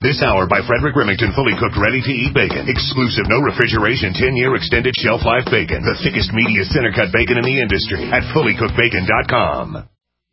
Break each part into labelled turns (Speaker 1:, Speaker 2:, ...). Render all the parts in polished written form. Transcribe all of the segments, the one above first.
Speaker 1: This hour by Frederick Remington, fully cooked, ready-to-eat bacon. Exclusive, no refrigeration, 10-year extended shelf life bacon. The thickest, meatiest center-cut bacon in the industry at fullycookedbacon.com.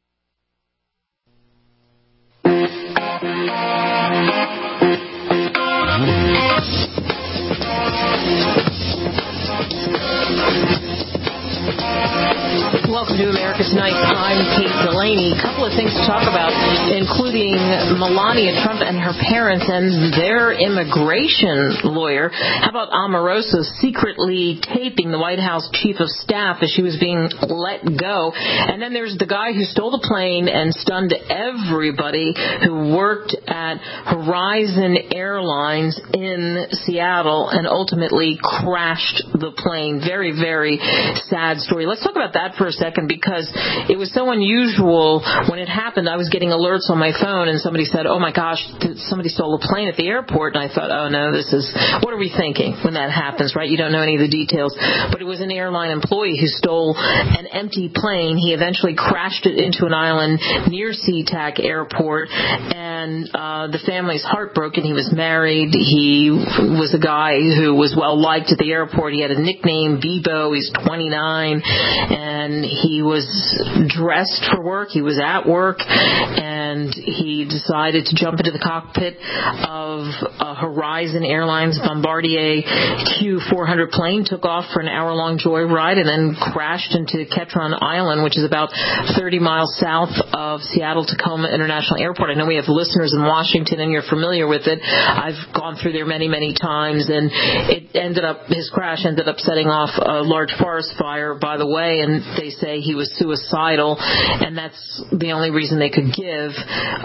Speaker 2: Welcome to America Tonight. I'm Kate Delaney. A couple of things to talk about, including Melania Trump and her parents and their immigration lawyer. How about Omarosa secretly taping the White House chief of staff as she was being let go? And then there's the guy who stole the plane and stunned everybody who worked at Horizon Airlines in Seattle and ultimately crashed the plane. Very, very sad story. Let's talk about that for a second, because it was so unusual when it happened. I was getting alerts on my phone and somebody said, oh my gosh, somebody stole a plane at the airport. And I thought, oh no, what are we thinking when that happens, right? You don't know any of the details. But it was an airline employee who stole an empty plane. He eventually crashed it into an island near SeaTac Airport, and the family's heartbroken. He was married. He was a guy who was well liked at the airport. He had a nickname, Bebo. He's 29, and he was dressed for work. He was at work, and he decided to jump into the cockpit of a Horizon Airlines Bombardier Q400 plane, took off for an hour-long joyride, and then crashed into Ketron Island, which is about 30 miles south of Seattle-Tacoma International Airport. I know we have listeners in Washington, and you're familiar with it. I've gone through there many, many times, and his crash ended up setting off a large forest fire by the way, and they say he was suicidal, and that's the only reason they could give.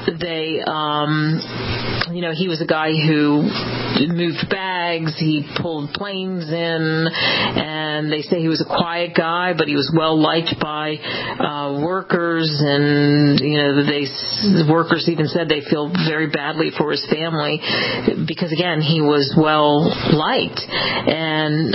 Speaker 2: He was a guy who moved bags, he pulled planes in, and they say he was a quiet guy, but he was well liked by workers, and workers even said they feel very badly for his family because, again, he was well liked. And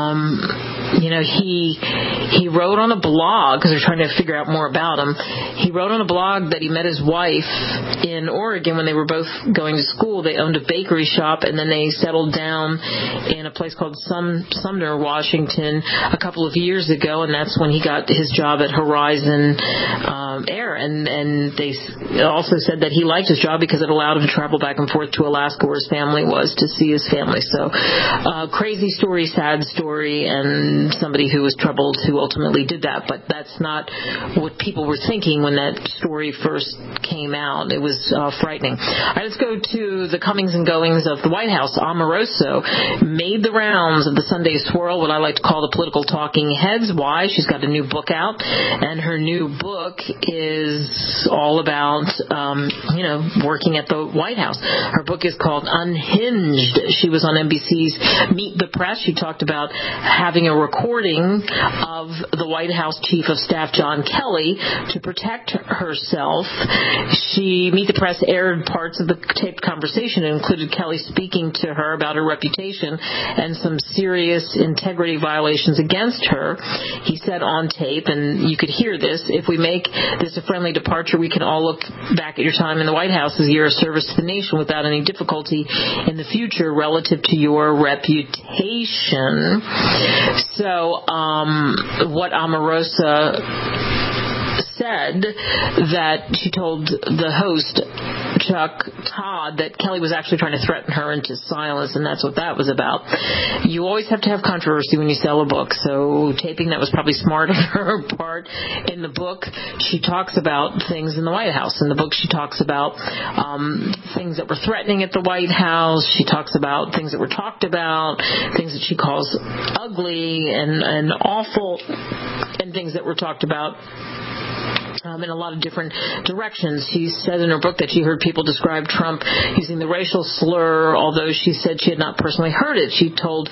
Speaker 2: he wrote on a blog, because they're trying to figure out more about him. He wrote on a blog that he met his wife in Oregon when they were both going to school. They owned a bakery shop, and then they settled down in a place called Sumner, Washington, a couple of years ago, and that's when he got his job at Horizon Air. And they also said that he liked his job because it allowed him to travel back and forth to Alaska, where his family was, to see his family. So crazy story, sad story, and somebody who was troubled who ultimately did that. But that's not what people were thinking when that story first came out. It was frightening. All right, let's go to the comings and goings of the White House. Omarosa made the rounds of the Sunday Swirl, what I like to call the political talking heads. Why? She's got a new book out, and her new book is all about, working at the White House. Her book is called Unhinged. She was on NBC's Meet the Press. She talked about having a recording of the White House Chief of Staff, John Kelly, to protect herself. Meet the Press aired parts of the taped conversation. It included Kelly speaking to her about her reputation and some serious integrity violations against her. He said on tape, and you could hear this, if we make this a friendly departure, we can all look back at your time in the White House as a year of service to the nation without any difficulty in the future relative to your reputation. So what Omarosa said, that she told the host, Chuck Todd, that Kelly was actually trying to threaten her into silence, and that's what that was about. You always have to have controversy when you sell a book, so taping that was probably smart on her part. In the book, she talks about things in the White House. In the book, she talks about things that were threatening at the White House. She talks about things that were talked about, things that she calls ugly and awful, and things that were talked about in a lot of different directions. She said in her book that she heard people describe Trump using the racial slur, although she said she had not personally heard it. She told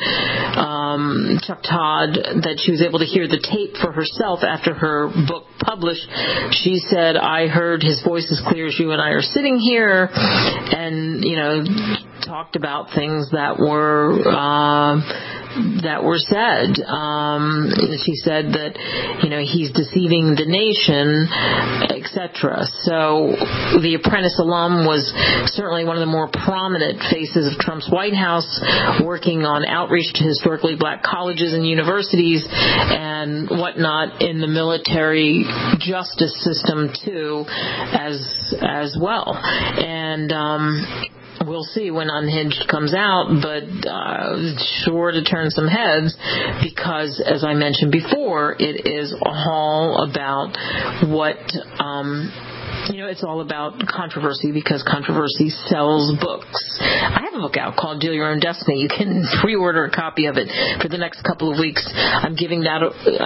Speaker 2: Chuck Todd that she was able to hear the tape for herself after her book published. She said, I heard his voice as clear as you and I are sitting here, and, talked about things that were that were said. She said that, he's deceiving the nation, etc. So the Apprentice alum was certainly one of the more prominent faces of Trump's White House, working on outreach to historically black colleges and universities and whatnot in the military justice system too, as well. And we'll see when Unhinged comes out, but sure to turn some heads because, as I mentioned before, it is all about what it's all about controversy because controversy sells books. I have a book out called Deal Your Own Destiny. You can pre-order a copy of it for the next couple of weeks. I'm giving you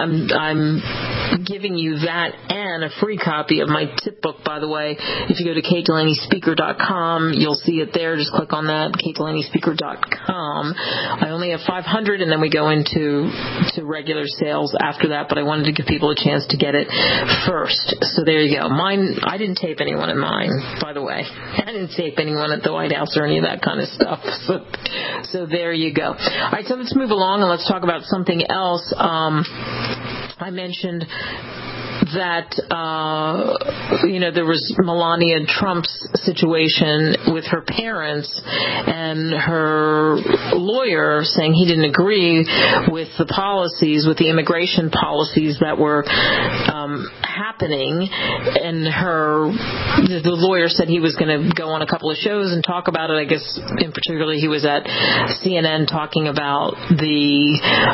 Speaker 2: that and a free copy of my tip book, by the way. If you go to KateDelaneySpeaker.com, you'll see it there. Just click on that, KateDelaneySpeaker.com. I only have 500, and then we go into regular sales after that, but I wanted to give people a chance to get it first. So there you go. Mine, I didn't tape anyone in mine, by the way. I didn't tape anyone at the White House or any of that kind of stuff. So there you go. All right, so let's move along and let's talk about something else. I mentioned that, there was Melania Trump's situation with her parents and her lawyer saying he didn't agree with the policies, with the immigration policies that were happening. And the lawyer said he was going to go on a couple of shows and talk about it. I guess in particular he was at CNN talking about the,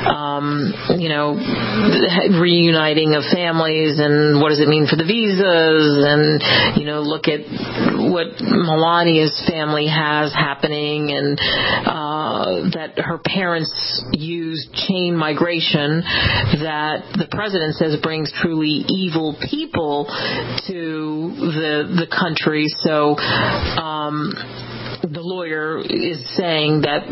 Speaker 2: reuniting of families and what does it mean for the visas and, look at what Melania's family has happening and that her parents used chain migration that the president says brings truly evil people to the country. So the lawyer is saying that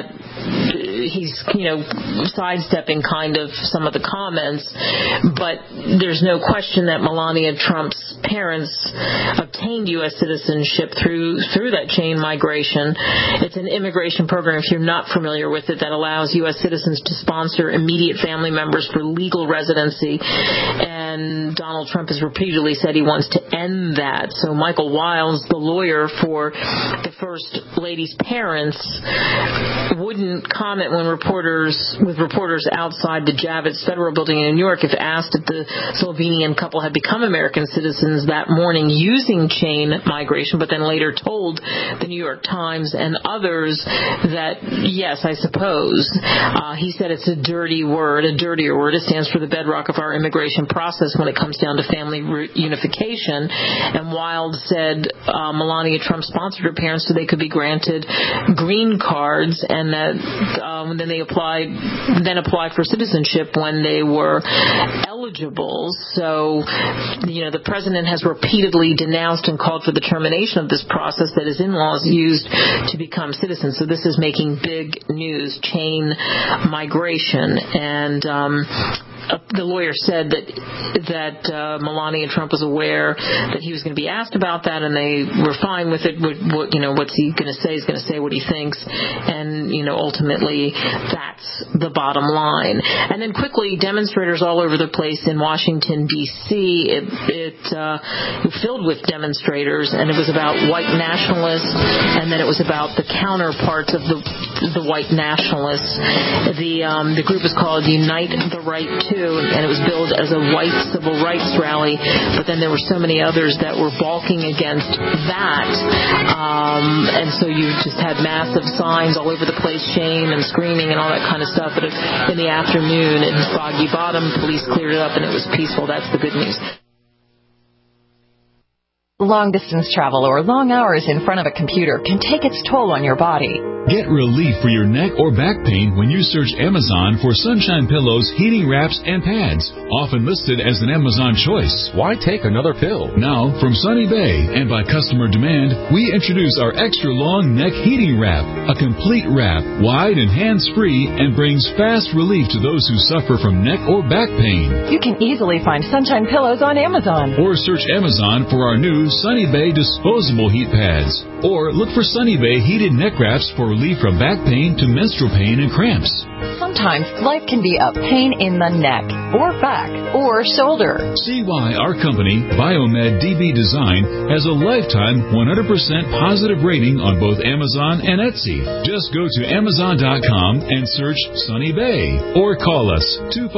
Speaker 2: he's, sidestepping kind of some of the comments, but there's no question that Melania Trump's parents obtained U.S. citizenship through that chain migration. It's an immigration program, if you're not familiar with it, that allows U.S. citizens to sponsor immediate family members for legal residency. And Donald Trump has repeatedly said he wants to end that. So Michael Wiles, the lawyer for the First Lady's parents, wouldn't comment with reporters outside the Javits Federal Building in New York if asked if the Slovenian couple had become American citizens that morning using chain migration, but then later told the New York Times and others that, yes, I suppose. He said it's a dirtier word. It stands for the bedrock of our immigration process when it comes down to family reunification. And Wild said Melania Trump sponsored her parents so they could be granted green cards, and that then they applied for citizenship when they were eligible. So, the president has repeatedly denounced and called for the termination of this process that his in-laws used to become citizens. So this is making big news, chain migration. And the lawyer said that Melania Trump was aware that he was going to be asked about that, and they were fine with it. What's he going to say? He's going to say what he thinks, and ultimately that's the bottom line. And then quickly, demonstrators all over the place in Washington D.C. It filled with demonstrators, and it was about white nationalists, and then it was about the counterparts of the white nationalists. The group is called Unite the Right To, and it was billed as a white civil rights rally, but then there were so many others that were balking against that, and so you just had massive signs all over the place, shame and screaming and all that kind of stuff. But in the afternoon in Foggy Bottom, police cleared it up and it was peaceful. That's the good news.
Speaker 3: Long-distance travel or long hours in front of a computer can take its toll on your body.
Speaker 4: Get relief for your neck or back pain when you search Amazon for Sunshine Pillows, heating wraps, and pads, often listed as an Amazon choice.
Speaker 5: Why take another pill?
Speaker 4: Now, from Sunny Bay, and by customer demand, we introduce our extra-long neck heating wrap, a complete wrap, wide and hands-free, and brings fast relief to those who suffer from neck or back pain.
Speaker 3: You can easily find Sunshine Pillows on Amazon.
Speaker 4: Or search Amazon for our new Sunny Bay disposable heat pads. Or look for Sunny Bay heated neck wraps for relief from back pain to menstrual pain and cramps.
Speaker 3: Sometimes life can be a pain in the neck, or back, or shoulder.
Speaker 4: See why our company, Biomed DB Design, has a lifetime 100% positive rating on both Amazon and Etsy. Just go to Amazon.com and search Sunny Bay, or call us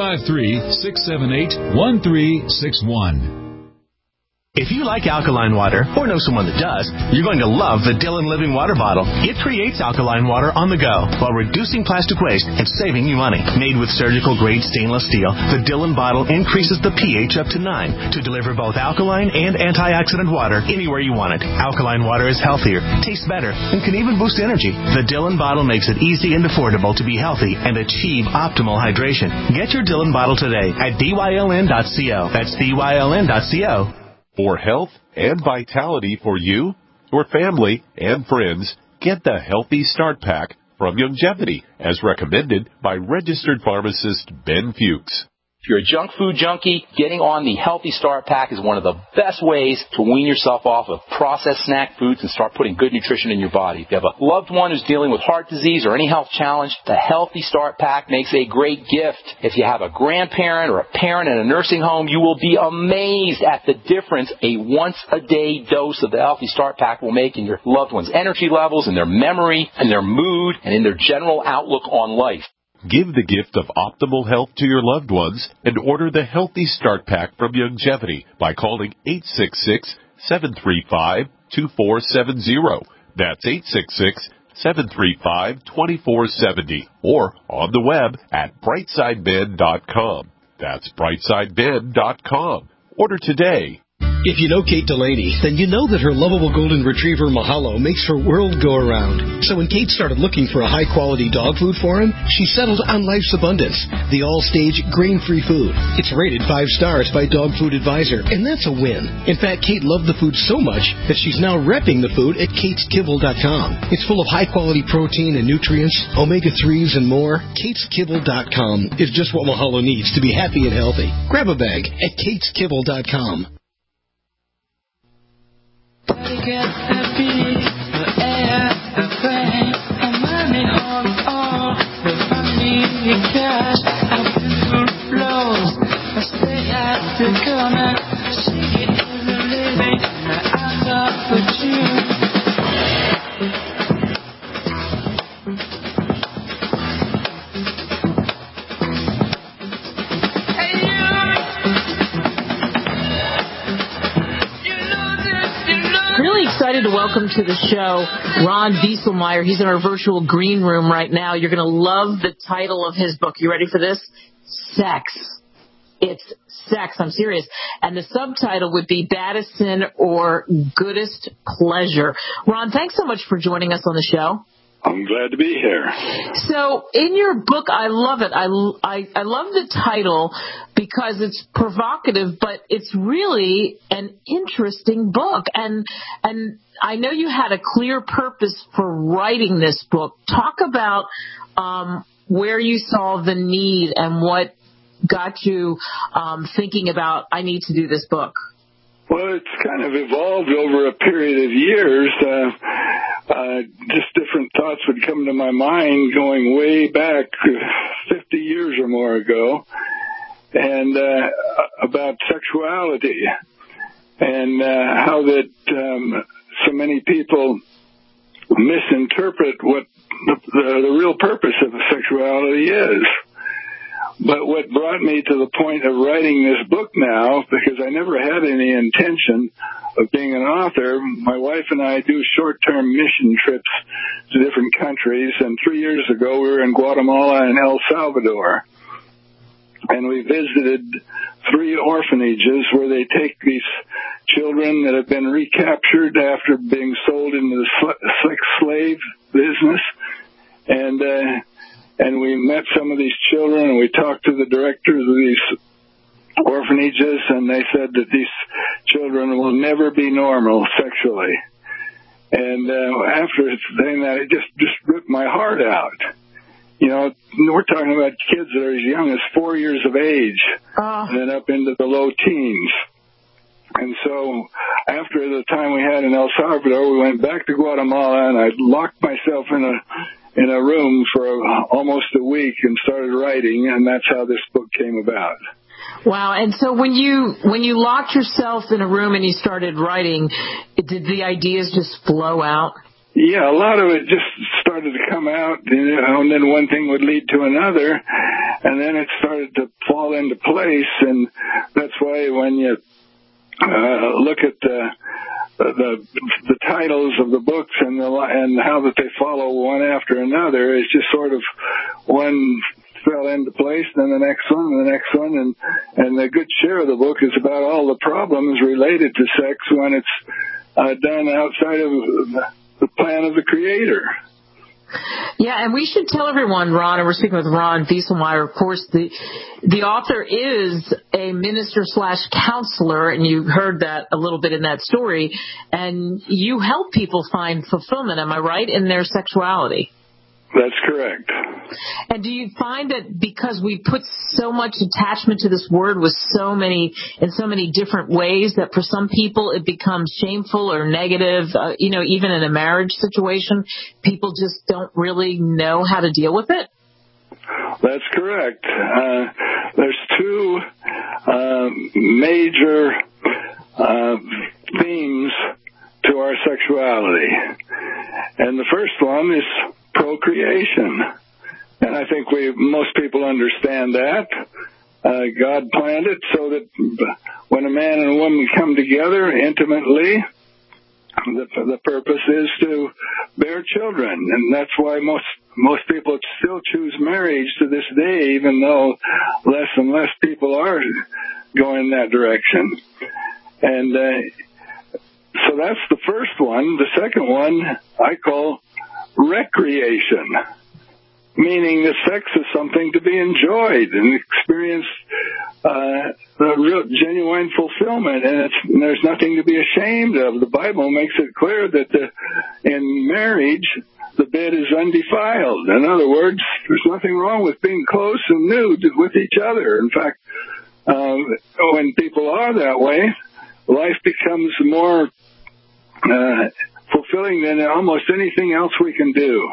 Speaker 4: 253-678-1361.
Speaker 5: If you like alkaline water, or know someone that does, you're going to love the Dillon Living Water Bottle. It creates alkaline water on the go while reducing plastic waste and saving you money. Made with surgical-grade stainless steel, the Dillon bottle increases the pH up to 9 to deliver both alkaline and antioxidant water anywhere you want it. Alkaline water is healthier, tastes better, and can even boost energy. The Dillon bottle makes it easy and affordable to be healthy and achieve optimal hydration. Get your Dillon bottle today at dyln.co. That's dyln.co.
Speaker 6: For health and vitality for you, your family, and friends, get the Healthy Start Pack from Youngevity, as recommended by registered pharmacist Ben Fuchs.
Speaker 7: If you're a junk food junkie, getting on the Healthy Start Pack is one of the best ways to wean yourself off of processed snack foods and start putting good nutrition in your body. If you have a loved one who's dealing with heart disease or any health challenge, the Healthy Start Pack makes a great gift. If you have a grandparent or a parent in a nursing home, you will be amazed at the difference a once-a-day dose of the Healthy Start Pack will make in your loved one's energy levels, in their memory, in their mood, and in their general outlook on life.
Speaker 6: Give the gift of optimal health to your loved ones and order the Healthy Start Pack from Youngevity by calling 866-735-2470. That's 866-735-2470. Or on the web at brightsideben.com. That's brightsideben.com. Order today.
Speaker 8: If you know Kate Delaney, then you know that her lovable golden retriever Mahalo makes her world go around. So when Kate started looking for a high-quality dog food for him, she settled on Life's Abundance, the all-stage grain-free food. It's rated 5 stars by Dog Food Advisor, and that's a win. In fact, Kate loved the food so much that she's now repping the food at kateskibble.com. It's full of high-quality protein and nutrients, omega-3s, and more. kateskibble.com is just what Mahalo needs to be happy and healthy. Grab a bag at kateskibble.com.
Speaker 2: Excited to welcome to the show Ron Wieselmeyer. He's in our virtual green room right now. You're going to love the title of his book. You ready for this? Sex. It's sex. I'm serious. And the subtitle would be Baddest Sin or Goodest Pleasure. Ron, thanks so much for joining us on the show.
Speaker 9: I'm glad to be here.
Speaker 2: So in your book, I love it. I love the title because it's provocative, but it's really an interesting book. And I know you had a clear purpose for writing this book. Talk about where you saw the need and what got you thinking about, I need to do this book.
Speaker 9: Well, it's kind of evolved over a period of years. Just different thoughts would come to my mind going way back 50 years or more ago, and about sexuality and how that so many people misinterpret what the real purpose of sexuality is. But what brought me to the point of writing this book now, because I never had any intention of being an author, my wife and I do short-term mission trips to different countries, and 3 years ago we were in Guatemala and El Salvador. And we visited 3 orphanages where they take these children that have been recaptured after being sold into the sex slave business. And we met some of these children, and we talked to the directors of these orphanages, and they said that these children will never be normal sexually. And after saying that, it just ripped my heart out. You know, we're talking about kids that are as young as 4 years of age, and then up into the low teens. And so after the time we had in El Salvador, we went back to Guatemala, and I locked myself in a room for almost a week and started writing, and that's how this book came about.
Speaker 2: Wow. And so when you locked yourself in a room and you started writing, did the ideas just flow out?
Speaker 9: Yeah, a lot of it just started to come out, and then one thing would lead to another, and then it started to fall into place, and that's why when you look at the titles of the books and how that they follow one after another, it's just sort of one fell into place, then the next one, and the next one, and a good share of the book is about all the problems related to sex when it's done outside of the plan of the Creator.
Speaker 2: Yeah, and we should tell everyone, Ron, and we're speaking with Ron Wieselmeyer, of course, the author is a minister/counselor, and you heard that a little bit in that story, and you help people find fulfillment, am I right, in their sexuality?
Speaker 9: That's correct.
Speaker 2: And do you find that because we put so much attachment to this word in so many different ways, that for some people it becomes shameful or negative, even in a marriage situation, people just don't really know how to deal with it?
Speaker 9: That's correct. There's two major themes to our sexuality. And the first one is procreation. And I think most people understand that. God planned it so that when a man and a woman come together intimately, the purpose is to bear children. And that's why most people still choose marriage to this day, even though less and less people are going that direction. And so that's the first one. The second one I call recreation, meaning that sex is something to be enjoyed and experience the real genuine fulfillment, and there's nothing to be ashamed of. The Bible makes it clear that in marriage, the bed is undefiled. In other words, there's nothing wrong with being close and nude with each other. In fact, when people are that way, life becomes more fulfilling than almost anything else we can do.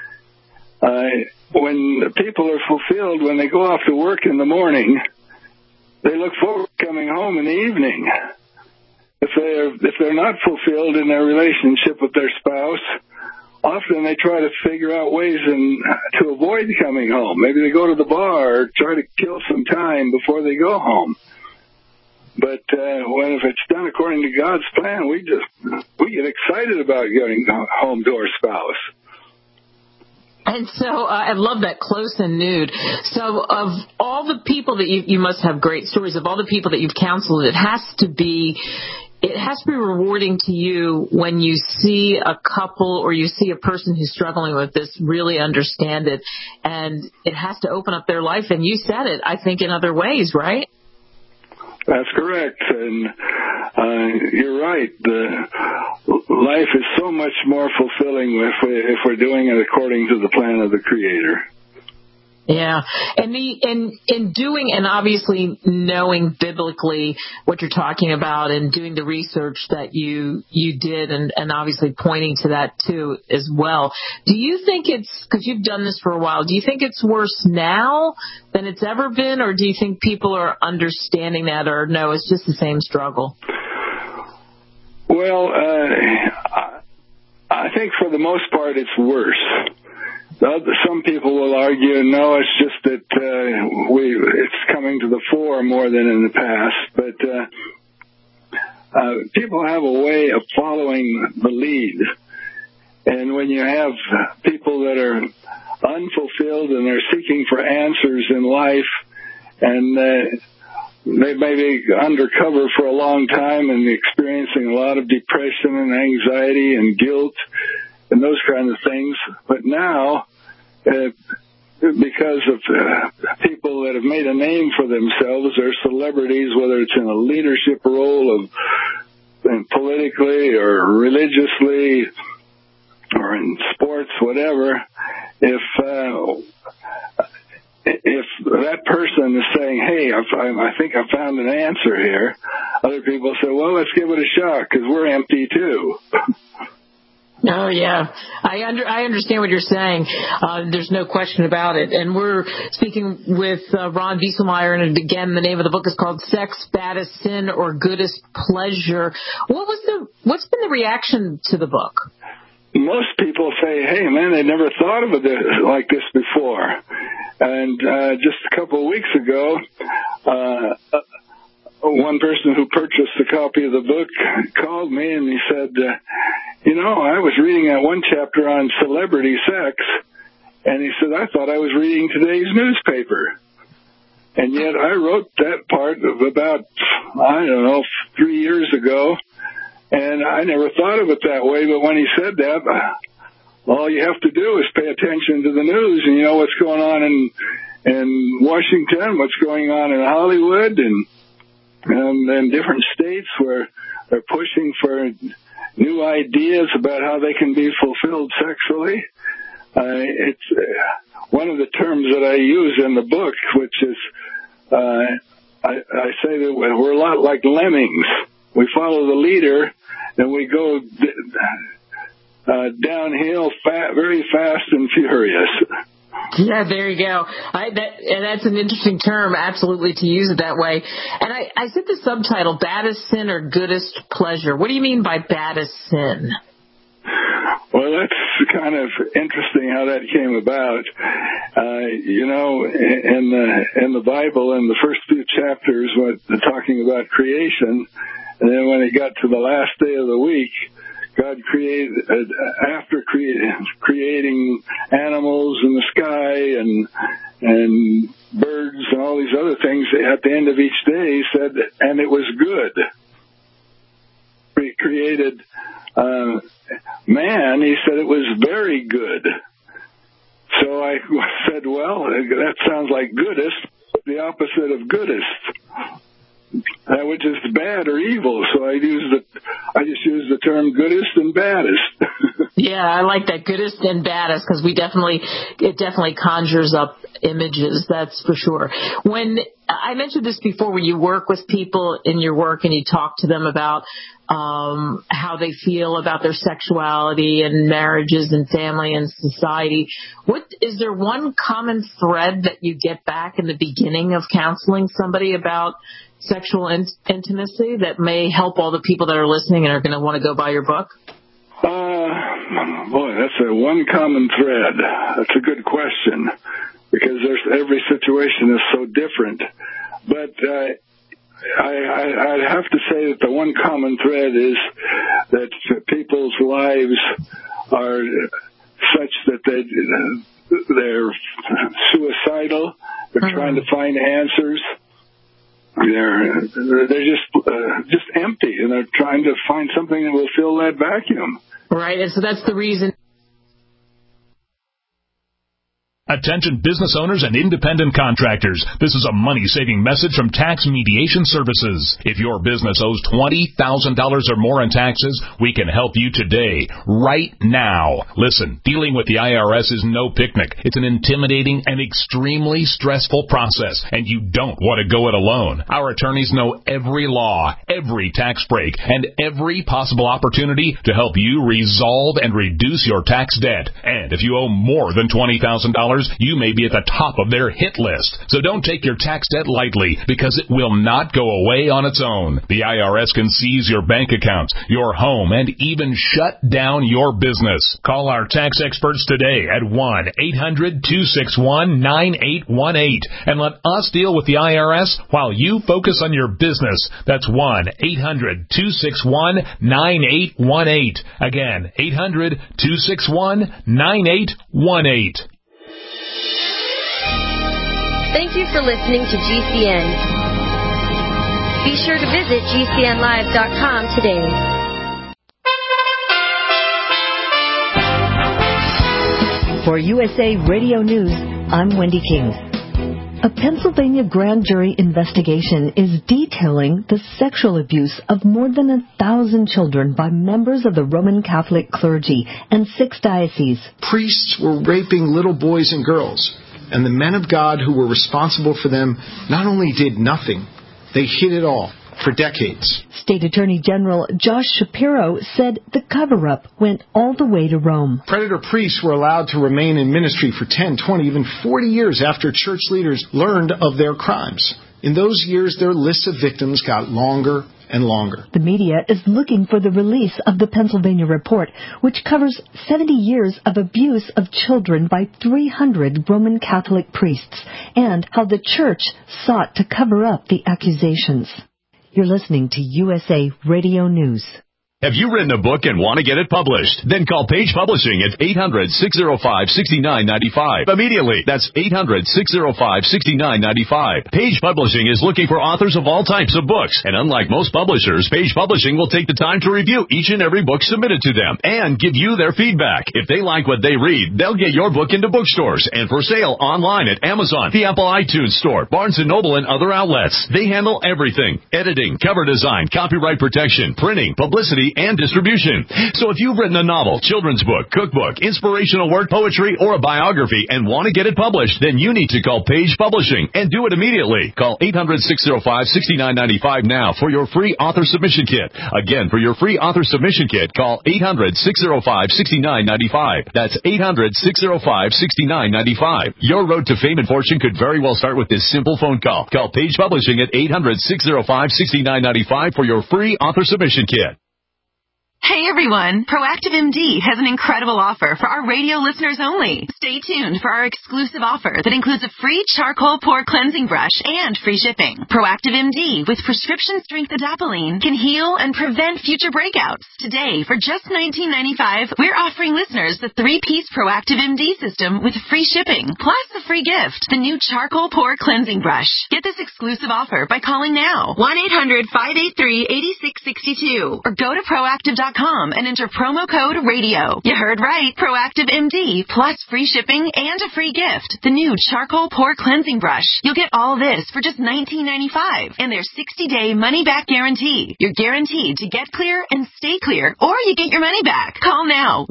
Speaker 9: When people are fulfilled, when they go off to work in the morning, they look forward to coming home in the evening. If they're not fulfilled in their relationship with their spouse, often they try to figure out ways to avoid coming home. Maybe they go to the bar or try to kill some time before they go home. But if it's done according to God's plan, we get excited about getting home to our spouse.
Speaker 2: And so I love that, close and nude. So of all the people that you must have great stories, of all the people that you've counseled, it has to be rewarding to you when you see a couple or you see a person who's struggling with this really understand it, and it has to open up their life. And you said it, I think, in other ways, right?
Speaker 9: That's correct, and you're right. Life is so much more fulfilling if we're doing it according to the plan of the Creator.
Speaker 2: Yeah, and in doing and obviously knowing biblically what you're talking about and doing the research that you did and obviously pointing to that too as well. Do you think it's, because you've done this for a while, do you think it's worse now than it's ever been, or do you think people are understanding that, or no, it's just the same struggle?
Speaker 9: Well, I think for the most part it's worse. Some people will argue, no, it's just that it's coming to the fore more than in the past. But people have a way of following the lead. And when you have people that are unfulfilled and they're seeking for answers in life, and they may be undercover for a long time and experiencing a lot of depression and anxiety and guilt and those kinds of things. But now, because of people that have made a name for themselves, they're celebrities, whether it's in a leadership role politically or religiously or in sports, whatever, if that person is saying, hey, I think I found an answer here. Other people say, well, let's give it a shot because we're empty too.
Speaker 2: Oh, yeah. I understand what you're saying. There's no question about it. And we're speaking with Ron Wieselmeyer, and again, the name of the book is called Sex, Baddest Sin, or Goodest Pleasure. What's been the reaction to the book?
Speaker 9: Most people say, hey, man, they never thought of it like this before. And just a couple of weeks ago, one person who purchased a copy of the book called me and he said, I was reading that one chapter on celebrity sex, and he said, I thought I was reading today's newspaper. And yet I wrote that part of about, 3 years ago, and I never thought of it that way, but when he said that, all you have to do is pay attention to the news, and you know what's going on in Washington, what's going on in Hollywood, and different states where they're pushing for new ideas about how they can be fulfilled sexually. It's one of the terms that I use in the book, which is I say that we're a lot like lemmings. We follow the leader, and we go downhill very fast and furious.
Speaker 2: Yeah, there you go. And that's an interesting term, absolutely, to use it that way. And I said the subtitle, Baddest Sin or Goodest Pleasure. What do you mean by baddest sin?
Speaker 9: Well, that's kind of interesting how that came about. In the Bible, in the first few chapters, talking about creation, and then when it got to the last day of the week, God created, after creating animals in the sky and birds and all these other things, at the end of each day, he said, and it was good. He created man, he said it was very good. So I said, well, that sounds like goodest, the opposite of goodest. That which is bad or evil. So I just used the term goodest and baddest.
Speaker 2: Yeah, I like that, goodest and baddest, because it definitely conjures up images, that's for sure. When I mentioned this before, when you work with people in your work and you talk to them about how they feel about their sexuality and marriages and family and society, is there one common thread that you get back in the beginning of counseling somebody about sexual intimacy that may help all the people that are listening and are going to want to go buy your book?
Speaker 9: Boy, that's one common thread. That's a good question, because every situation is so different. But I'd have to say that the one common thread is that people's lives are such that they're suicidal. They're trying to find answers. They're just empty, and they're trying to find something that will fill that vacuum.
Speaker 2: Right, and so that's the reason.
Speaker 10: Attention business owners and independent contractors. This is a money-saving message from Tax Mediation Services. If your business owes $20,000 or more in taxes, we can help you today, right now. Listen, dealing with the IRS is no picnic. It's an intimidating and extremely stressful process, and you don't want to go it alone. Our attorneys know every law, every tax break, and every possible opportunity to help you resolve and reduce your tax debt. And if you owe more than $20,000, you may be at the top of their hit list. So don't take your tax debt lightly, because it will not go away on its own. The IRS can seize your bank accounts, your home, and even shut down your business. Call our tax experts today at 1-800-261-9818 and let us deal with the IRS while you focus on your business. That's 1-800-261-9818. Again, 800-261-9818.
Speaker 11: Thank you for listening to GCN. Be sure to visit GCNlive.com today.
Speaker 12: For USA Radio News, I'm Wendy King. A Pennsylvania grand jury investigation is detailing the sexual abuse of more than 1,000 children by members of the Roman Catholic clergy and 6 dioceses.
Speaker 13: Priests were raping little boys and girls. And the men of God who were responsible for them not only did nothing, they hid it all for decades.
Speaker 12: State Attorney General Josh Shapiro said the cover-up went all the way to Rome.
Speaker 13: Predator priests were allowed to remain in ministry for 10, 20, even 40 years after church leaders learned of their crimes. In those years, their lists of victims got longer and longer.
Speaker 12: The media is looking for the release of the Pennsylvania report, which covers 70 years of abuse of children by 300 Roman Catholic priests, and how the church sought to cover up the accusations. You're listening to USA Radio News.
Speaker 14: Have you written a book and want to get it published? Then call Page Publishing at 800-605-6995. Immediately. That's 800-605-6995. Page Publishing is looking for authors of all types of books. And unlike most publishers, Page Publishing will take the time to review each and every book submitted to them and give you their feedback. If they like what they read, they'll get your book into bookstores and for sale online at Amazon, the Apple iTunes Store, Barnes & Noble, and other outlets. They handle everything: editing, cover design, copyright protection, printing, publicity, and distribution. So if you've written a novel, children's book, cookbook, inspirational work, poetry, or a biography and want to get it published, then you need to call Page Publishing and do it immediately. Call 800-605-6995 now for your free author submission kit. Again, for your free author submission kit, call 800-605-6995. That's 800-605-6995. Your road to fame and fortune could very well start with this simple phone call. Call Page Publishing at 800-605-6995 for your free author submission kit.
Speaker 15: Hey everyone, Proactive MD has an incredible offer for our radio listeners only. Stay tuned for our exclusive offer that includes a free charcoal pore cleansing brush and free shipping. Proactive MD with prescription strength adapalene can heal and prevent future breakouts. Today, for just $19.95, we're offering listeners the 3-piece Proactive MD system with free shipping, plus a free gift, the new charcoal pore cleansing brush. Get this exclusive offer by calling now, 1-800-583-8662, or go to proactive.com and enter promo code RADIO. You heard right. Proactive MD plus free shipping and a free gift. The new charcoal pore cleansing brush. You'll get all this for just $19.95 and their 60-day money-back guarantee. You're guaranteed to get clear and stay clear, or you get your money back. Call now.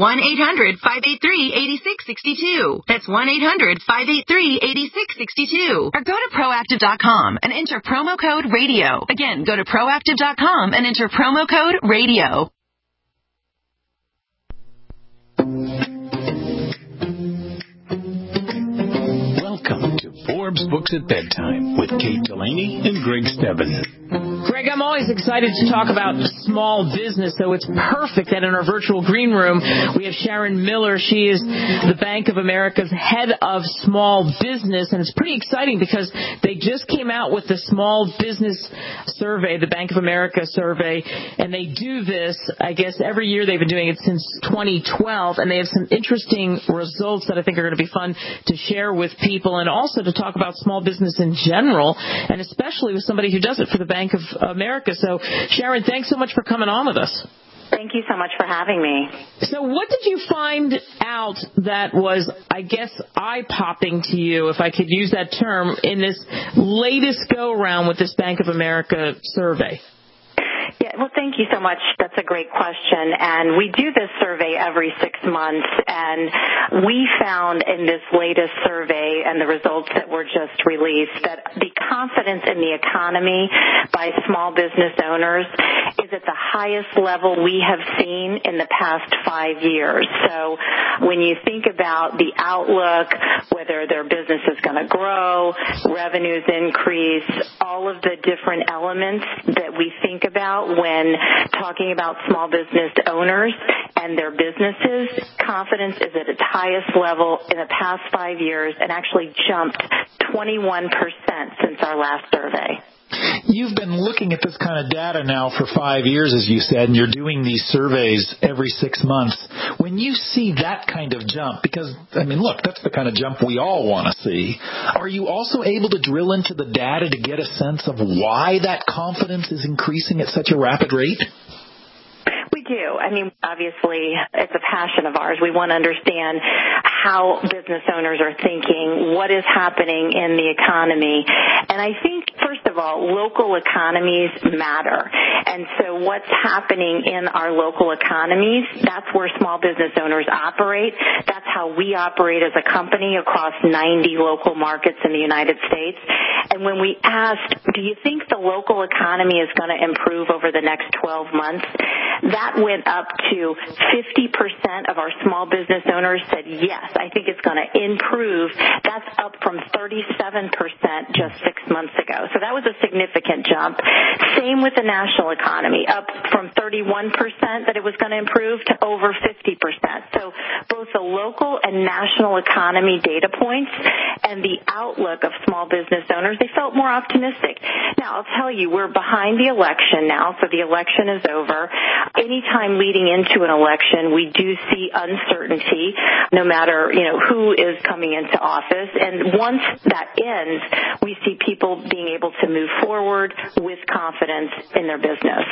Speaker 15: 1-800-583-8662. That's 1-800-583-8662. Or go to proactive.com and enter promo code RADIO. Again, go to proactive.com and enter promo code RADIO.
Speaker 16: Welcome to Forbes Books at Bedtime with Kate Delaney and Greg Stebbin.
Speaker 2: Greg, I'm always excited to talk about small business, so it's perfect that in our virtual green room we have Sharon Miller. She is the Bank of America's head of small business, and it's pretty exciting because they just came out with the small business survey, the Bank of America survey, and they do this, I guess, every year. They've been doing it since 2012, and they have some interesting results that I think are going to be fun to share with people, and also to talk about small business in general, and especially with somebody who does it for the Bank of America. So, Sharon, thanks so much for coming on with us.
Speaker 17: Thank you so much for having me.
Speaker 2: So what did you find out that was, I guess, eye-popping to you, if I could use that term, in this latest go-around with this Bank of America survey?
Speaker 17: Yeah, well, thank you so much. That's a great question. And we do this survey every 6 months, and we found in this latest survey and the results that were just released that the confidence in the economy by small business owners is at the highest level we have seen in the past 5 years. So when you think about the outlook, whether their business is going to grow, revenues increase, all of the different elements that we think about when talking about small business owners and their businesses, confidence is at its highest level in the past 5 years and actually jumped 21% since our last survey.
Speaker 18: You've been looking at this kind of data now for 5 years, as you said, and you're doing these surveys every 6 months. When you see that kind of jump, because, I mean, look, that's the kind of jump we all want to see, are you also able to drill into the data to get a sense of why that confidence is increasing at such a rapid rate?
Speaker 17: We do. I mean, obviously, it's a passion of ours. We want to understand how business owners are thinking, what is happening in the economy. And I think, first of of all, local economies matter. And so what's happening in our local economies, that's where small business owners operate. That's how we operate as a company across 90 local markets in the United States. And when we asked, do you think the local economy is going to improve over the next 12 months, that went up to 50% of our small business owners said, yes, I think it's going to improve. That's up from 37% just 6 months ago. So that was a significant jump. Same with the national economy, up from 31% that it was going to improve to over 50%. So both the local and national economy data points and the outlook of small business owners, they felt more optimistic. Now, I'll tell you, we're behind the election now, so the election is over. Anytime leading into an election, we do see uncertainty, no matter, who is coming into office. And once that ends, we see people being able to move forward with confidence in their business.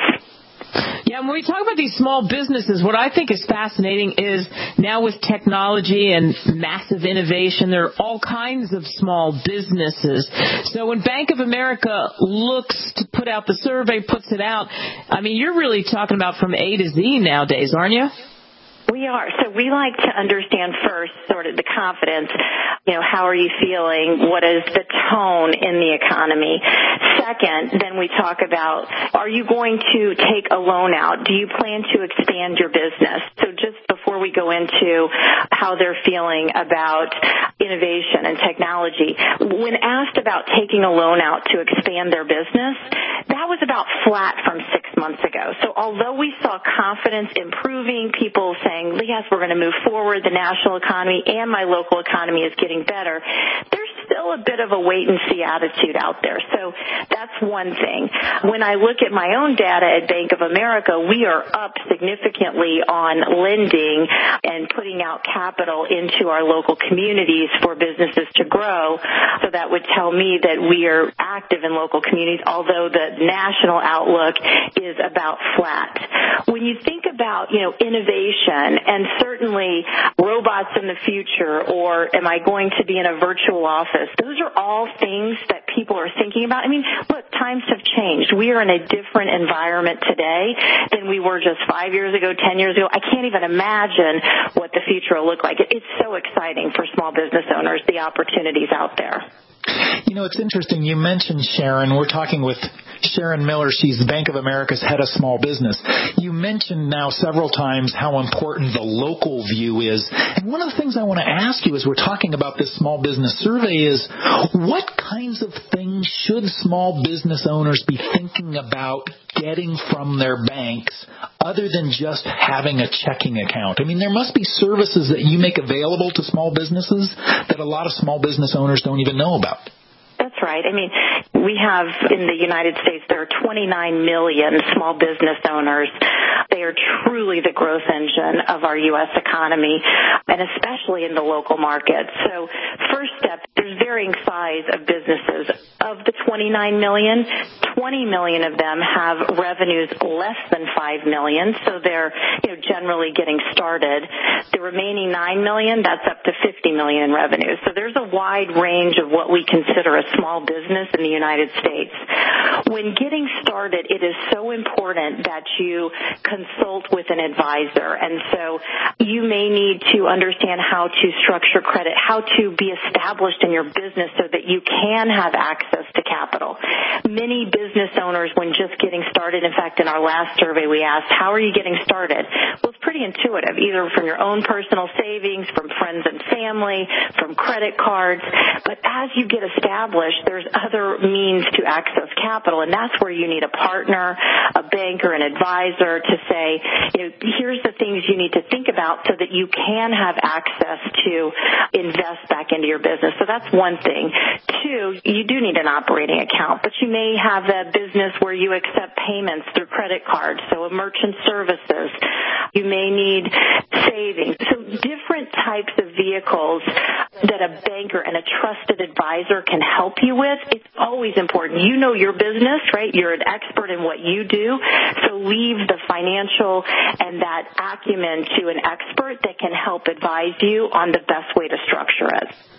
Speaker 2: Yeah, when we talk about these small businesses, what I think is fascinating is now with technology and massive innovation, there are all kinds of small businesses. So when Bank of America looks to put out the survey, puts it out, I mean, you're really talking about from A to Z nowadays, aren't you?
Speaker 17: We are. So we like to understand first sort of the confidence. How are you feeling? What is the tone in the economy? Second, then we talk about, are you going to take a loan out? Do you plan to expand your business? So just before we go into how they're feeling about innovation and technology, when asked about taking a loan out to expand their business, that was about flat from 6 months ago. So although we saw confidence improving, people saying, yes, we're going to move forward, the national economy and my local economy is getting better, there's still a bit of a wait-and-see attitude out there. So that's one thing. When I look at my own data at Bank of America, we are up significantly on lending and putting out capital into our local communities for businesses to grow. So that would tell me that we are active in local communities, although the national outlook is about flat. When you think about, innovation and certainly robots in the future, or am I going to be in a virtual office, those are all things that people are thinking about. I mean, look, times have changed. We are in a different environment today than we were just 5 years ago, 10 years ago. I can't even imagine what the future will look like. It's so exciting for small business owners, the opportunities out there.
Speaker 18: It's interesting. You mentioned Sharon. We're talking with Sharon Miller. She's Bank of America's head of small business. You mentioned now several times how important the local view is. And one of the things I want to ask you as we're talking about this small business survey is, what kinds of things should small business owners be thinking about getting from their banks other than just having a checking account? I mean, there must be services that you make available to small businesses that a lot of small business owners don't even know about.
Speaker 17: That's right. I mean, we have in the United States, there are 29 million small business owners. They are truly the growth engine of our U.S. economy, and especially in the local market. So first step, there's varying size of businesses. Of the 29 million, 20 million of them have revenues less than $5 million, so they're generally getting started. The remaining 9 million, that's up to 50 million in revenue. So there's a wide range of what we consider a small business in the United States. When getting started, it is so important that you consult with an advisor. And so you may need to understand how to structure credit, how to be established in your business so that you can have access to capital. Many business owners, when just getting started, in fact, in our last survey, we asked, how are you getting started? Well, it's pretty intuitive, either from your own personal savings, from friends and family, from credit cards. But as you get established, there's other means to access capital, and that's where you need a partner, a banker, an advisor to say, here's the things you need to think about so that you can have access to invest back into your business. So that's one thing. Two, you do need an operating account, but you may have a business where you accept payments through credit cards, so a merchant services. You may need savings. So different types of vehicles that a banker and a trusted advisor can help you with. It's always important. You know your business, right? You're an expert in what you do. So leave the financial and that acumen to an expert that can help advise you on the best way to structure it.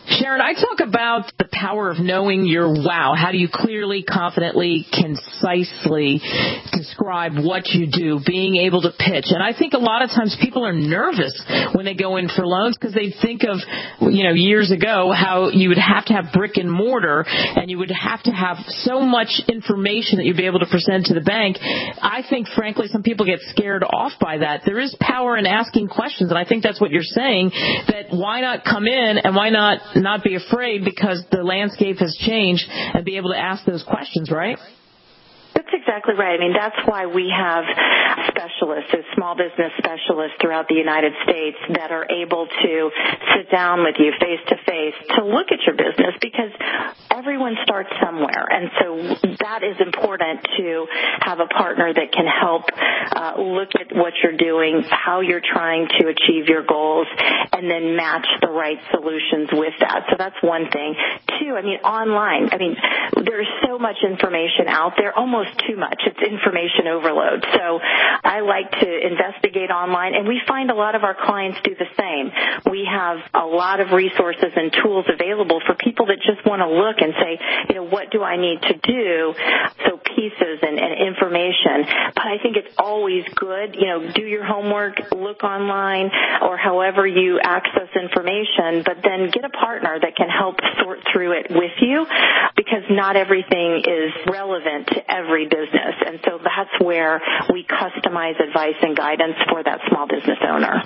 Speaker 2: Sharon, I talk about the power of knowing your wow. How do you clearly, confidently, concisely describe what you do, being able to pitch? And I think a lot of times people are nervous when they go in for loans because they think of, years ago how you would have to have brick and mortar and you would have to have so much information that you'd be able to present to the bank. I think, frankly, some people get scared off by that. There is power in asking questions, and I think that's what you're saying, that why not come in and why not be afraid because the landscape has changed and be able to ask those questions, right?
Speaker 17: That's exactly right. I mean, that's why we have specialists, small business specialists throughout the United States that are able to sit down with you face to face to look at your business, because everyone starts somewhere. And so that is important, to have a partner that can help look at what you're doing, how you're trying to achieve your goals, and then match the right solutions with that. So that's one thing. Two, online. There's so much information out there, almost too much. It's information overload. So I like to investigate online, and we find a lot of our clients do the same. We have a lot of resources and tools available for people that just want to look and say, what do I need to do? So pieces and information. But I think it's always good, do your homework, look online, or however you access information, but then get a partner that can help sort through it with you, because not everything is relevant to every business. And so that's where we customize advice and guidance for that small business owner.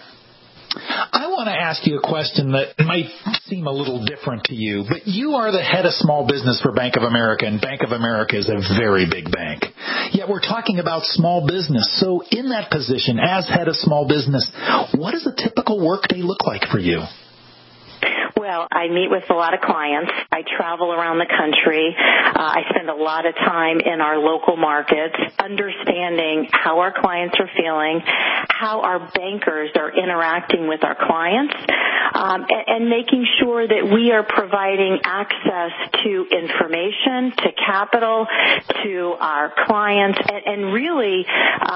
Speaker 18: I want to ask you a question that might seem a little different to you, but you are the head of small business for Bank of America, and Bank of America is a very big bank. Yet we're talking about small business. So in that position, as head of small business, what does a typical workday look like for you?
Speaker 17: Well, I meet with a lot of clients. I travel around the country. I spend a lot of time in our local markets, understanding how our clients are feeling, how our bankers are interacting with our clients, and making sure that we are providing access to information, to capital, to our clients, and really,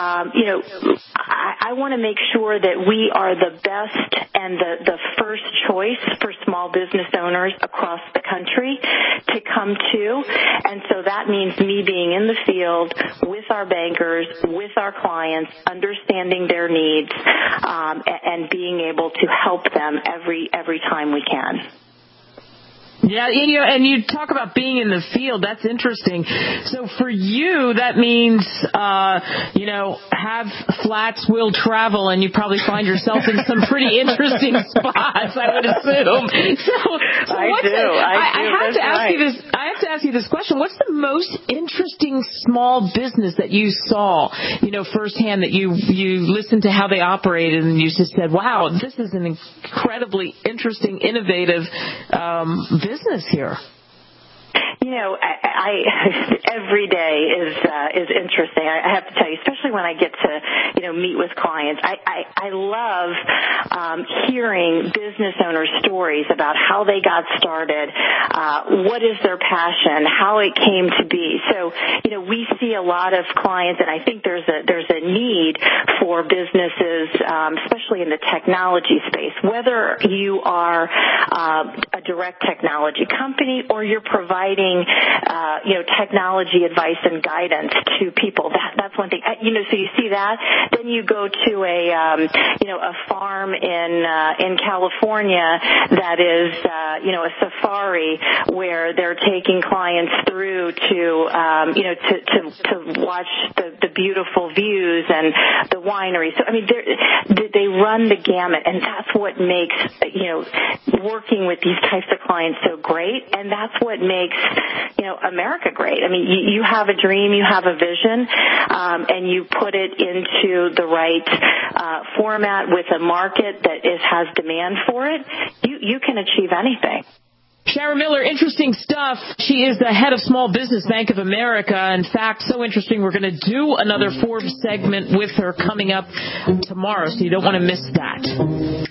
Speaker 17: I want to make sure that we are the best and the first choice for small business owners across the country to come to. And so that means me being in the field with our bankers, with our clients, understanding their needs, and being able to help them every time we can.
Speaker 2: Yeah, and you talk about being in the field. That's interesting. So for you, that means, have flats will travel, and you probably find yourself in some pretty interesting spots, I would assume. So
Speaker 17: I do.
Speaker 2: I have to ask you this question. What's the most interesting small business that you saw, firsthand, that you listened to how they operated, and you just said, wow, this is an incredibly interesting, innovative business here?
Speaker 17: Every day is interesting. I have to tell you, especially when I get to meet with clients. I love hearing business owners' stories about how they got started, what is their passion, how it came to be. So we see a lot of clients, and I think there's a need for businesses, especially in the technology space, whether you are a direct technology company or you're providing technology advice and guidance to people. That's one thing. So you see that. Then you go to a farm in California that is a safari where they're taking clients through to watch the beautiful views and the winery. So they run the gamut, and that's what makes working with these types of clients so great, and that's what makes America great. You have a dream, you have a vision, and you put it into the right format with a market that has demand for it. You can achieve anything.
Speaker 2: Sharon Miller, interesting stuff. She is the head of small business, Bank of America. In fact, so interesting, we're going to do another Forbes segment with her coming up tomorrow, so you don't want to miss that.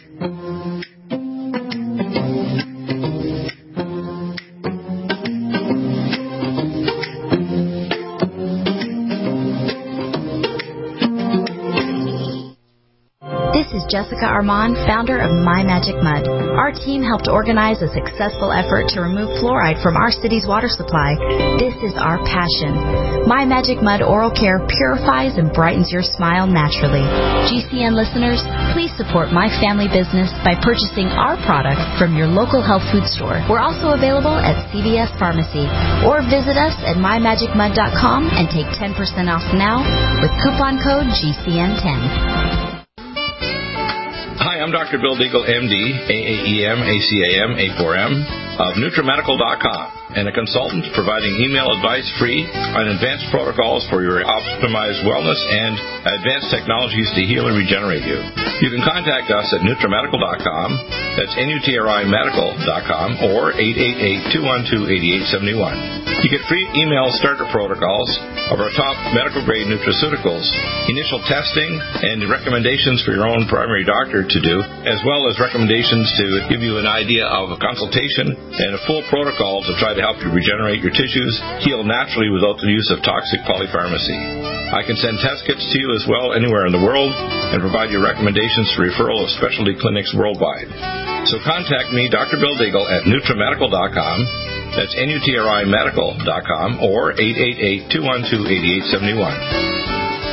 Speaker 11: This is
Speaker 19: Jessica Armand, founder of My Magic Mud. Our team helped organize a successful effort to remove fluoride from our city's water supply. This is our passion. My Magic Mud Oral Care purifies and brightens your smile naturally. GCN listeners, please support my family business by purchasing our product from your local health food store. We're also available at CVS Pharmacy, or visit us at mymagicmud.com and take 10% off now with coupon code GCN10.
Speaker 20: Hi, I'm Dr. Bill Deagle, MD, AAEM, ACAM, A4M, of NutriMedical.com, and a consultant providing email advice free on advanced protocols for your optimized wellness and advanced technologies to heal and regenerate you. You can contact us at NutriMedical.com, that's NutriMedical.com, or 888-212-8871. You get free email starter protocols of our top medical-grade nutraceuticals, initial testing, and recommendations for your own primary doctor to do, as well as recommendations to give you an idea of a consultation and a full protocol to try to help you regenerate your tissues, heal naturally without the use of toxic polypharmacy. I can send test kits to you as well anywhere in the world and provide you recommendations for referral of specialty clinics worldwide. So contact me, Dr. Bill Deagle, at NutriMedical.com. That's NutriMedical.com, or 888-212-8871.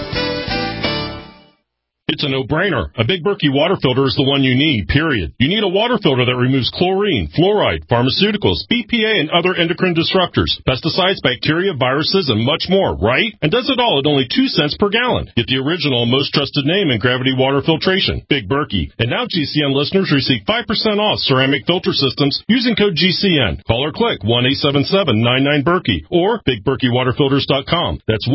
Speaker 21: It's a no-brainer. A Big Berkey water filter is the one you need, period. You need a water filter that removes chlorine, fluoride, pharmaceuticals, BPA, and other endocrine disruptors, pesticides, bacteria, viruses, and much more, right? And does it all at only 2 cents per gallon. Get the original and most trusted name in gravity water filtration, Big Berkey. And now GCN listeners receive 5% off ceramic filter systems using code GCN. Call or click 1-877-99-BERKEY or BigBerkeyWaterFilters.com. That's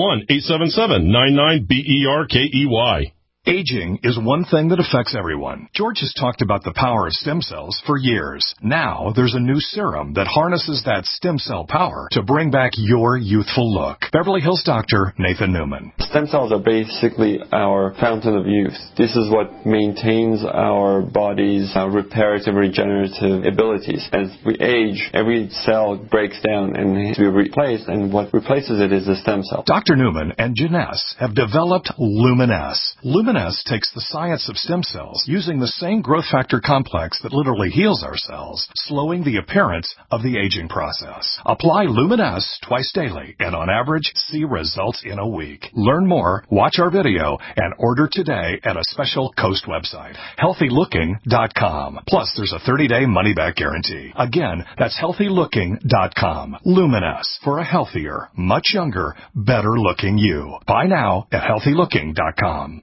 Speaker 21: 1-877-99-BERKEY.
Speaker 22: Aging is one thing that affects everyone. George has talked about the power of stem cells for years. Now there's a new serum that harnesses that stem cell power to bring back your youthful look. Beverly Hills doctor Nathan Newman.
Speaker 23: Stem cells are basically our fountain of youth. This is what maintains our body's reparative, regenerative abilities. As we age, every cell breaks down and needs to be replaced, and what replaces it is the stem cell.
Speaker 22: Dr. Newman and Janess have developed Luminesce. Luminesce takes the science of stem cells using the same growth factor complex that literally heals our cells, slowing the appearance of the aging process. Apply Luminesce twice daily and on average see results in a week. Learn more, watch our video, and order today at a special Coast website, healthylooking.com. Plus there's a 30-day money-back guarantee. Again, that's healthylooking.com. Luminesce, for a healthier, much younger, better-looking you. Buy now at healthylooking.com.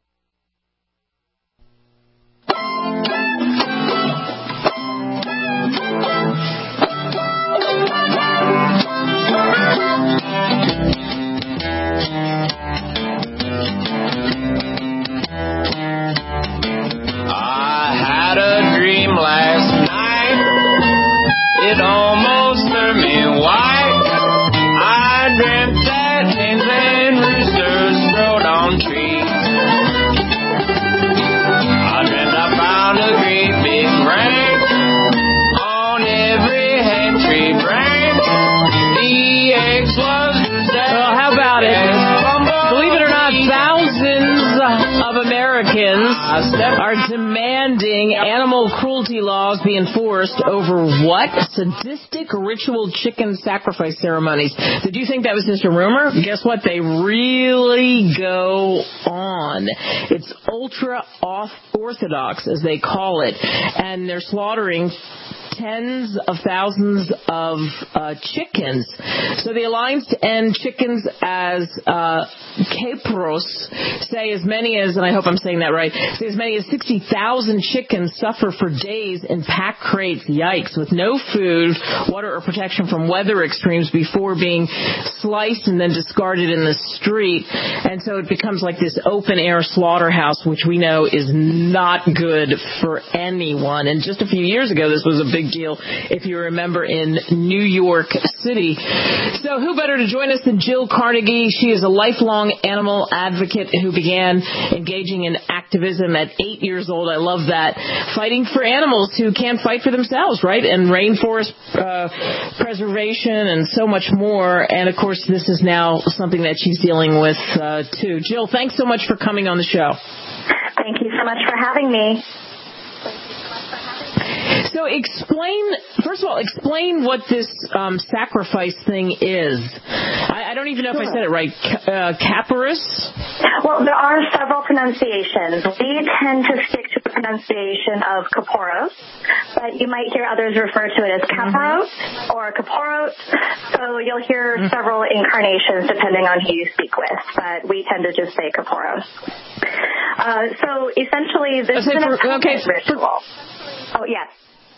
Speaker 24: Last night, it almost turned me white. I dreamt that hens and roosters rode on trees. I dreamt I found a great big branch on every hen tree branch. The eggs was well, how about it? Believe it or not, thousands of Americans are demanding animal cruelty laws be enforced over what? Sadistic ritual chicken sacrifice ceremonies. Did you think that was just a rumor? Guess what? They really go on. It's ultra-orthodox, as they call it, and they're slaughtering tens of thousands of chickens. So the Alliance to End Chickens as Capros say as many as, and I hope I'm saying that right, say as many as 60,000 chickens suffer for days in packed crates, yikes, with no food, water, or protection from weather extremes before being sliced and then discarded in the street. And so it becomes like this open-air slaughterhouse, which we know is not good for anyone. And just a few years ago, this was a big deal, if you remember, in New York City. So who better to join us than Jill Carnegie? She is a lifelong animal advocate who began engaging in activism at 8 years old. I love that. Fighting for animals who can't fight for themselves, right? And rainforest preservation and so much more. And, of course, this is now something that she's dealing with, too. Jill, thanks so much for coming on the show.
Speaker 17: Thank you so much for having me.
Speaker 24: So first of all, explain what this sacrifice thing is. I don't even know if I said it right. Capparis?
Speaker 17: Well, there are several pronunciations. We tend to stick to the pronunciation of Kaporos, but you might hear others refer to it as Capparos or Kaporos. So you'll hear several incarnations depending on who you speak with, but we tend to just say Kaporos. So essentially, this is an atonement ritual. Oh, yes.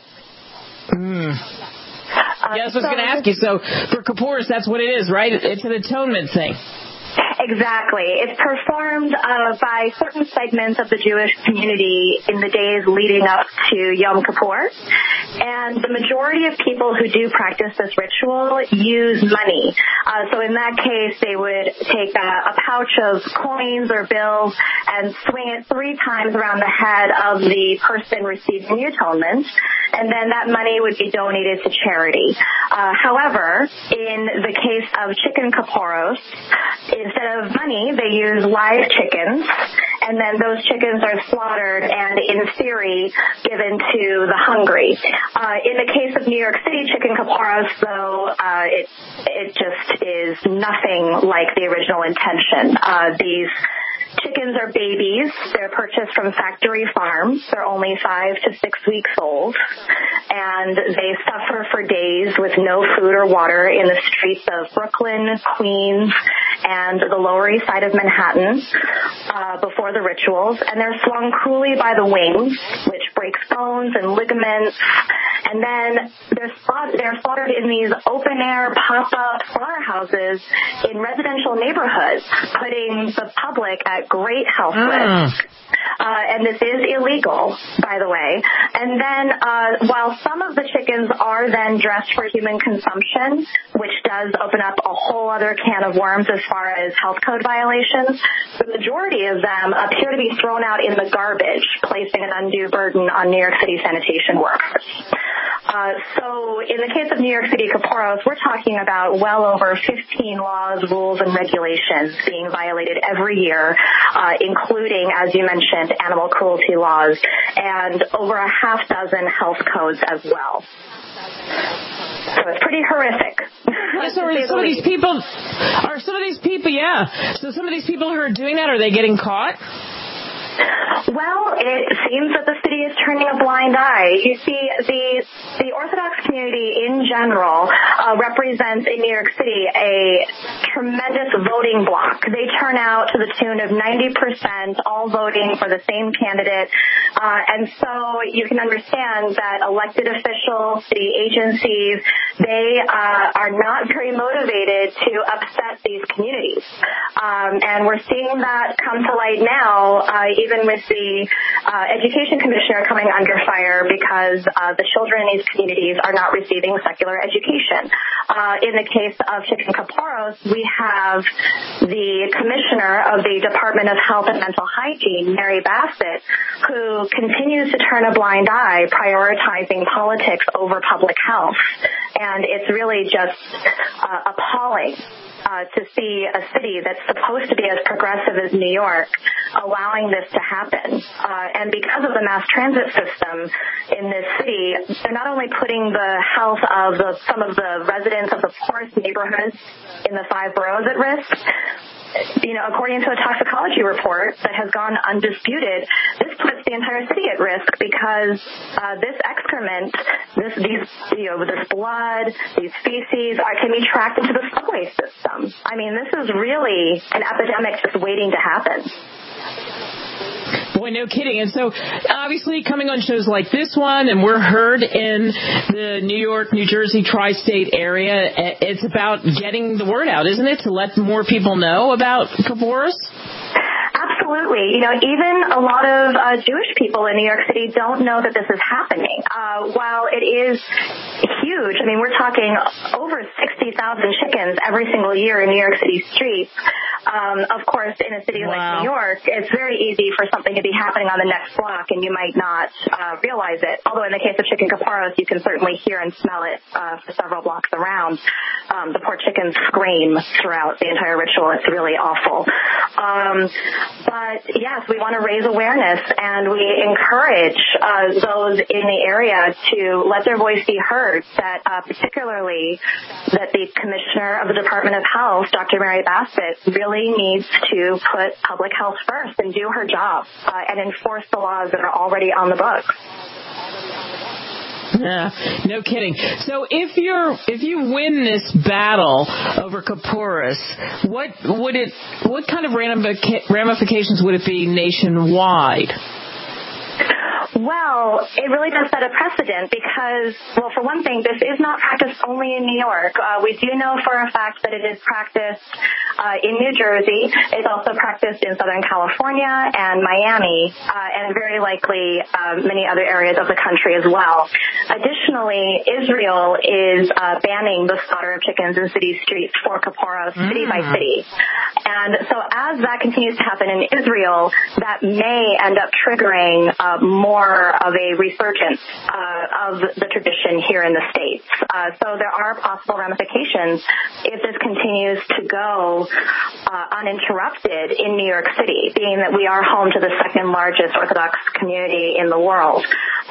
Speaker 24: Yes, I was going to ask you. So for Kaporos, that's what it is, right? It's an atonement thing.
Speaker 17: Exactly. It's performed by certain segments of the Jewish community in the days leading up to Yom Kippur. And the majority of people who do practice this ritual use money. So in that case, they would take a pouch of coins or bills and swing it 3 times around the head of the person receiving the atonement. And then that money would be donated to charity. However, in the case of chicken Kaporos, instead of money, they use live chickens, and then those chickens are slaughtered and, in theory, given to the hungry. In the case of New York City chicken Kaporos, though, it just is nothing like the original intention. These chickens are babies. They're purchased from factory farms. They're only 5 to 6 weeks old, and they suffer for days with no food or water in the streets of Brooklyn, Queens, and the Lower East Side of Manhattan before the rituals. And they're swung cruelly by the wings, which breaks bones and ligaments. And then they're slaughtered in these open-air pop-up slaughterhouses in residential neighborhoods, putting the public at great health risk. And this is illegal, by the way. And then while some of the chickens are then dressed for human consumption, which does open up a whole other can of worms as far as health code violations, the majority of them appear to be thrown out in the garbage, placing an undue burden on New York City sanitation workers. So in the case of New York City Kaporos, we're talking about well over 15 laws, rules, and regulations being violated every year, including, as you mentioned, animal cruelty laws and over a half dozen health codes as well. So it's pretty horrific.
Speaker 24: So some of these people, So some of these people who are doing that, are they getting caught?
Speaker 17: Well, it seems that the city is turning a blind eye. You see, the Orthodox community in general represents in New York City a tremendous voting bloc. They turn out to the tune of 90%, all voting for the same candidate. And so you can understand that elected officials, city agencies, they are not very motivated to upset these communities. And we're seeing that come to light now, even with the education commissioner coming under fire because the children in these communities are not receiving secular education. In the case of Chicken Kaporos, we have the commissioner of the Department of Health and Mental Hygiene, Mary Bassett, who continues to turn a blind eye, prioritizing politics over public health. And it's really just appalling to see a city that's supposed to be as progressive as New York allowing this to happen. And because of the mass transit system in this city, they're not only putting the health of some of the residents of the poorest neighborhoods in the 5 boroughs at risk. You know, according to a toxicology report that has gone undisputed, this puts the entire city at risk because this excrement, this blood, these feces can be tracked into the subway system. I mean, this is really an epidemic just waiting to happen.
Speaker 24: Boy, no kidding. And so, obviously, coming on shows like this one, and we're heard in the New York, New Jersey, tri-state area, it's about getting the word out, isn't it, to let more people know about Kaporos?
Speaker 17: Absolutely. You know, even a lot of Jewish people in New York City don't know that this is happening. While it is huge, I mean, we're talking over 60,000 chickens every single year in New York City streets. Of course, in a city like New York, it's very easy for something to be happening on the next block, and you might not realize it. Although in the case of chicken caporos, you can certainly hear and smell it for several blocks around. The poor chickens scream throughout the entire ritual. It's really awful. But yes, we want to raise awareness, and we encourage those in the area to let their voice be heard, that particularly that the Commissioner of the Department of Health, Dr. Mary Bassett, really needs to put public health first and do her job and enforce the laws that are already on the books.
Speaker 24: Yeah, no kidding. So if you win this battle over Kaporis, what kind of ramifications would it be nationwide?
Speaker 17: Well, it really does set a precedent because, well, for one thing, this is not practiced only in New York. We do know for a fact that it is practiced in New Jersey. It's also practiced in Southern California and Miami, and very likely many other areas of the country as well. Additionally, Israel is banning the slaughter of chickens in city streets for Kaporos, city by city. And so as that continues to happen in Israel, that may end up triggering more of a resurgence of the tradition here in the States. So there are possible ramifications if this continues to go uninterrupted in New York City, being that we are home to the second largest Orthodox community in the world.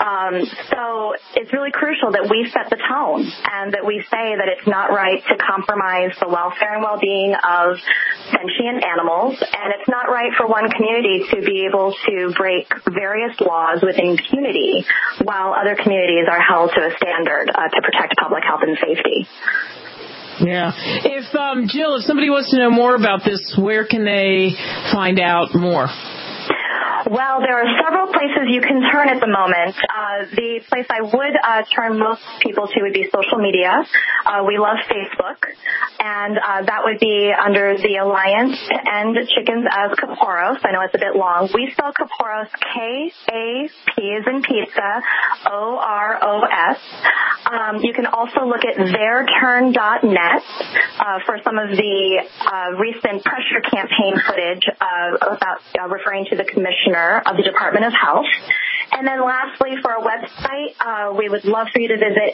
Speaker 17: So it's really crucial that we set the tone and that we say that it's not right to compromise the welfare and well-being of sentient animals, and it's not right for one community to be able to break various laws with impunity while other communities are held to a standard to protect public health and safety.
Speaker 24: Yeah. If Jill, if somebody wants to know more about this, where can they find out more?
Speaker 17: Well, there are several places you can turn at the moment. The place I would turn most people to would be social media. We love Facebook, and that would be under the Alliance to End Chickens as Kaporos. I know it's a bit long. We spell Kaporos K-A-P as in pizza, O-R-O-S. You can also look at theirturn.net for some of the recent pressure campaign footage about referring to the Commissioner of the Department of Health. And then lastly, for our website, we would love for you to visit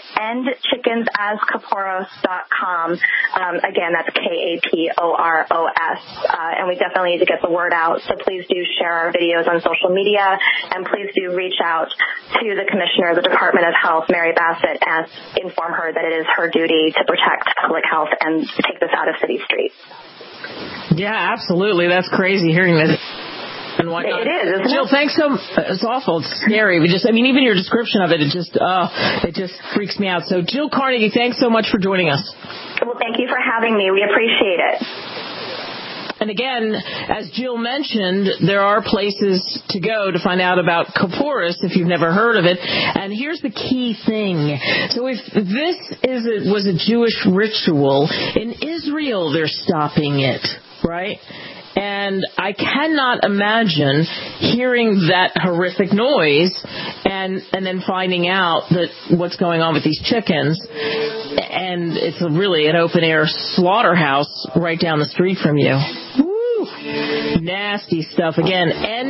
Speaker 17: endchickensaskaporos.com. Again, that's K-A-P-O-R-O-S. And we definitely need to get the word out, so please do share our videos on social media, and please do reach out to the Commissioner of the Department of Health, Mary Bassett, and inform her that it is her duty to protect public health and take this out of city streets.
Speaker 24: Yeah, absolutely. That's crazy hearing this. And whatnot.
Speaker 17: It is, isn't
Speaker 24: Jill,
Speaker 17: it?
Speaker 24: thanks so. It's awful. It's scary. Even your description of it, it just freaks me out. So, Jill Carnegie, thanks so much for joining us.
Speaker 17: Well, thank you for having me. We appreciate it.
Speaker 24: And again, as Jill mentioned, there are places to go to find out about Kaporis if you've never heard of it. And here's the key thing. So if this was a Jewish ritual, in Israel they're stopping it, right? And I cannot imagine hearing that horrific noise and then finding out that what's going on with these chickens. And it's really an open-air slaughterhouse right down the street from you. Woo! Nasty stuff. Again,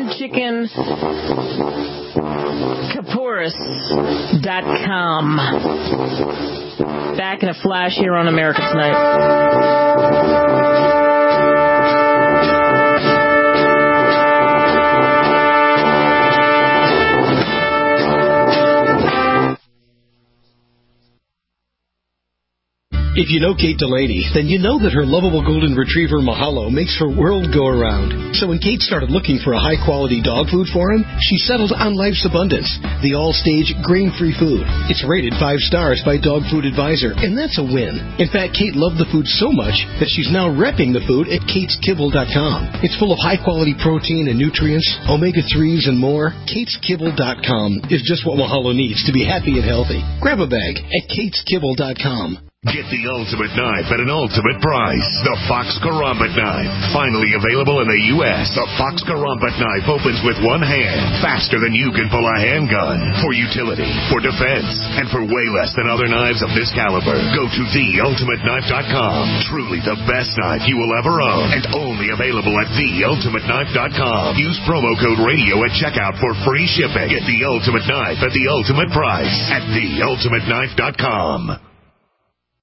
Speaker 24: endchickenkaporis.com. Back in a flash here on America Tonight.
Speaker 8: If you know Kate Delaney, then you know that her lovable golden retriever Mahalo makes her world go around. So when Kate started looking for a high-quality dog food for him, she settled on Life's Abundance, the all-stage grain-free food. It's rated 5 stars by Dog Food Advisor, and that's a win. In fact, Kate loved the food so much that she's now repping the food at KatesKibble.com. It's full of high-quality protein and nutrients, omega-3s, and more. KatesKibble.com is just what Mahalo needs to be happy and healthy. Grab a bag at KatesKibble.com.
Speaker 1: Get the ultimate knife at an ultimate price. The Fox Karambit knife. Finally available in the U.S. The Fox Karambit knife opens with one hand, faster than you can pull a handgun. For utility, for defense, and for way less than other knives of this caliber. Go to theultimateknife.com. Truly the best knife you will ever own, and only available at theultimateknife.com. Use promo code radio at checkout for free shipping. Get the ultimate knife at the ultimate price at theultimateknife.com.